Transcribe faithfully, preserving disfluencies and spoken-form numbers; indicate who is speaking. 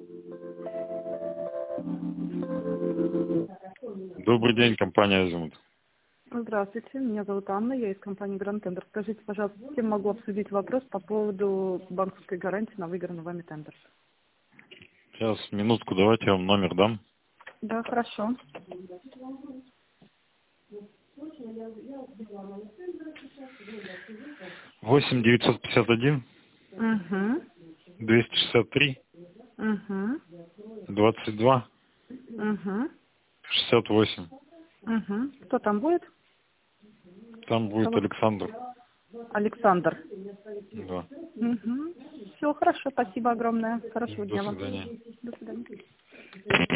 Speaker 1: Добрый день, компания «Азимут».
Speaker 2: Здравствуйте, меня зовут Анна, я из компании Grand Tender. Скажите, пожалуйста, с кем могу обсудить вопрос по поводу банковской гарантии на выигранный вами тендер?
Speaker 1: Сейчас, минутку, давайте я вам номер дам.
Speaker 2: Да, хорошо.
Speaker 1: восемь девятьсот пятьдесят один
Speaker 2: Угу.
Speaker 1: двести шестьдесят три
Speaker 2: Угу.
Speaker 1: двадцать два
Speaker 2: Угу.
Speaker 1: шестьдесят восемь.
Speaker 2: Угу. Кто там будет?
Speaker 1: Там будет
Speaker 2: Кого?
Speaker 1: Александр.
Speaker 2: Александр.
Speaker 1: Да.
Speaker 2: Угу. Все, хорошо, спасибо огромное. Хорошего
Speaker 1: До
Speaker 2: дня вам.
Speaker 1: свидания.
Speaker 2: До свидания.